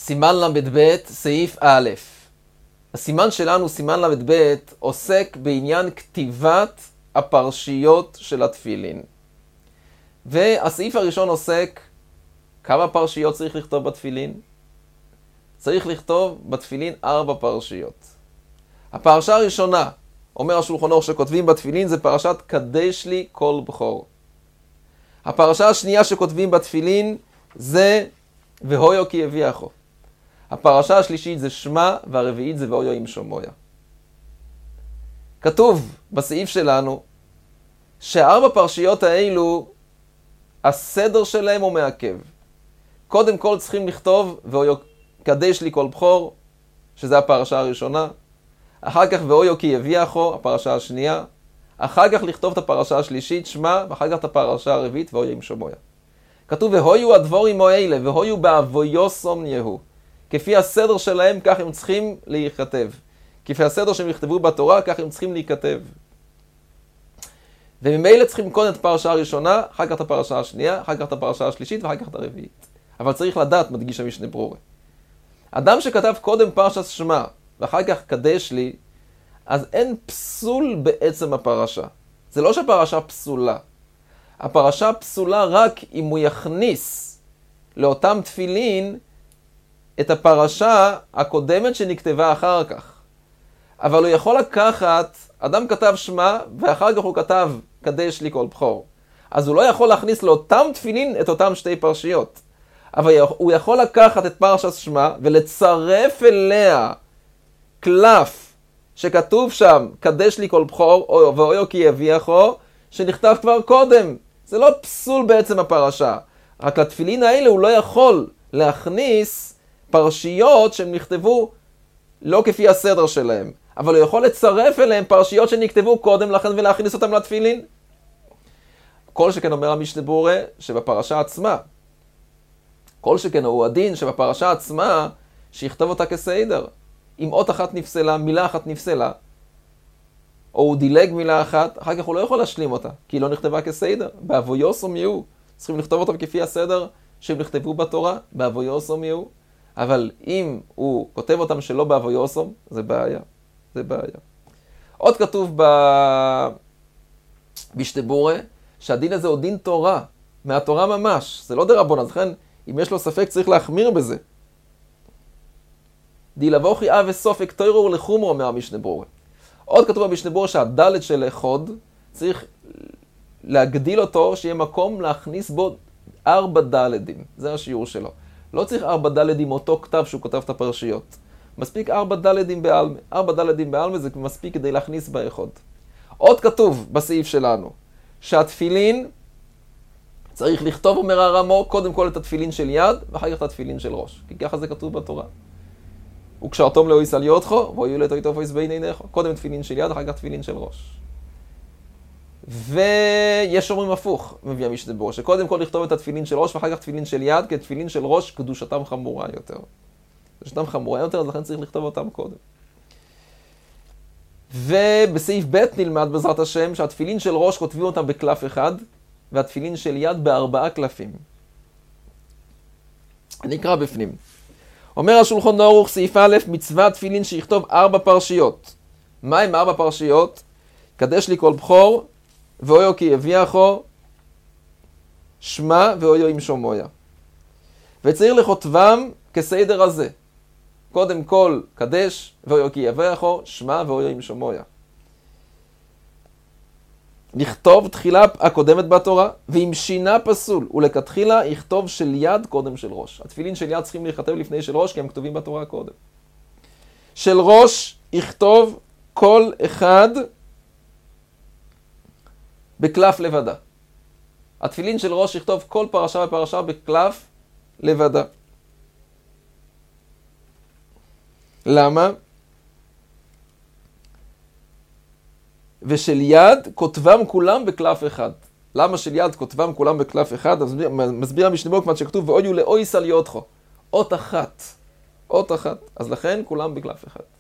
סימן ל"ב, סעיף א'. הסימן שלנו, סימן ל"ב, עוסק בעניין כתיבת הפרשיות של התפילין. והסעיף הראשון עוסק כמה פרשיות צריך לכתוב בתפילין. צריך לכתוב בתפילין 4 פרשיות. הפרשה הראשונה, אומר השולחן אורך שכותבים בתפילין, זה פרשת קדש לי כל בכור. הפרשה השנייה שכותבים בתפילין זה והויו כי הביאכו. הפרשה השלישית זה שמע, והרביעית זה והויו עם שומויה. כתוב בסעיף שלנו ש4 פרשיות האלו, הסדר שלהם הוא מעכב. קודם כל צריכים לכתוב והויו קדש לי כל בכור, שזה הפרשה הראשונה. אחר כך והויו כי הביאכו, הפרשה השנייה. אחר כך לכתוב את הפרשה השלישית, שמע, ואחר כך את הפרשה הרביעית, והויו עם שומויה. כתוב והויו הדבורים האלה, והויו באבויוסום יהו. כפי הסדר שלהם, כך הם צריכים להיכתב. כפי הסדר שהם יכתבו בתורה, כך הם צריכים להיכתב. וממילא צריכים קודם את הפרשה הראשונה, אחר כך את הפרשה השנייה, אחר כך את הפרשה השלישית, ואחר כך את הרביעית. אבל צריך לדעת, מדגיש המשנה ברורה. אדם שכתב קודם פרשת שמע, ואחר כך קדש לי, אז אין פסול בעצם הפרשה. זה לא שהפרשה פסולה. הפרשה פסולה רק אם הוא יכניס לאותם תפילין את הפרשה הקודמת שנכתבה אחר כך. אבל הוא יכול לקחת, אדם כתב שמע, ואחר כך הוא כתב קדש לי כל בכור. אז הוא לא יכול להכניס לאותם תפילין את אותם 2 פרשיות. אבל הוא יכול לקחת את פרשת שמע ולצרף אליה קלף שכתוב שם קדש לי כל בכור והויו כי הביאכו, שנכתב כבר קודם. זה לא פסול בעצם הפרשה. רק לתפילין האלה הוא לא יכול להכניס פרשיות שהם נכתבו לא כפי הסדר שלהם. אבל הוא יכול לצרף אליהם פרשיות שנכתבו קודם לכן ולהכניס אותם לתפילין. כל שכן אומר המשנה ברורה שבפרשה עצמה, כל שכן הוא הדין שבפרשה עצמה שיכתוב אותה כסדר. אם אות אחת נפסלה, מילה אחת נפסלה, או הוא דילג מילה אחת, אחר כך הוא לא יכול להשלים אותה, כי היא לא נכתבה כסדר. באבויוסום יהו. צריכים לכתוב אותם כפי הסדר שהם נכתבו בתורה, באבויוסום יהו. אבל אם הוא כותב אותם שלא באבויוסום, זה בעיה. זה בעיה. עוד כתוב במשנה ברורה, שהדין הזה הוא דין תורה, מהתורה ממש. זה לא דרבנן, אז לכן, אם יש לו ספק, צריך להחמיר בזה. דילבוכי וסופק תוירו ולחומרו, אומר המשנה ברורה. עוד כתוב במשנה ברורה שהדלת של אחד צריך להגדיל אותו, שיהיה מקום להכניס בו 4 דלתים. זה השיעור שלו. לא צריך 4 דלתים אותו כתב שהוא כותב את הפרשיות. מספיק 4 דלתים בעלמא. 4 דלתים בעלמא זה מספיק כדי להכניס באחד. עוד כתוב בסעיף שלנו שהתפילין צריך לכתוב, אומר הרמו, קודם כל את התפילין של יד ואחר כך את התפילין של ראש. כי ככה זה כתוב בתורה. וקשרתום לאויס על יודחו, ואויו לתויטוף אויס בין עיניך. קודם תפילין של יד, אחר כך תפילין של ראש. ויש אומרים הפוך, מביא המשנה ברורה, שקודם כל לכתוב את התפילין של ראש, ואחר כך תפילין של יד, כי תפילין של ראש קדושתם חמורה יותר. קדושתם חמורה יותר, אז לכן צריך לכתוב אותם קודם. ובסעיף ב' נלמד בעזרת השם, שהתפילין של ראש כותבים אותם בקלף אחד, והתפילין של יד ב4 קלפים. אני אקרא בפנים. אומר השולחן ערוך סעיף א', מצווה תפילין שיכתוב 4 פרשיות. מה עם 4 פרשיות? קדש לי כל בכור, והויו כי הביאכו, שמע והויו עם שומויה. וצריך לכותבם כסדר הזה. קודם כל קדש, והויו כי הביאכו, שמע והויו עם שומויה. לכתוב תחילה הקודמת בתורה, ואם שינה פסול, ולכתחילה יכתוב של יד קודם של ראש. התפילין של יד צריכים להיכתב לפני של ראש, כי הם כתובים בתורה קודם. של ראש יכתוב כל אחד בקלף לבדה. התפילין של ראש יכתוב כל פרשה ופרשה בקלף לבדה. למה? ושל יד כותבם כולם בקלף אחד. למה של יד כותבם כולם בקלף אחד? אז מסביר המשנה ברורה כמו שכתוב ואויו לאויס על יודחו. אות אחת. אות אחת. אז לכן כולם בקלף אחד.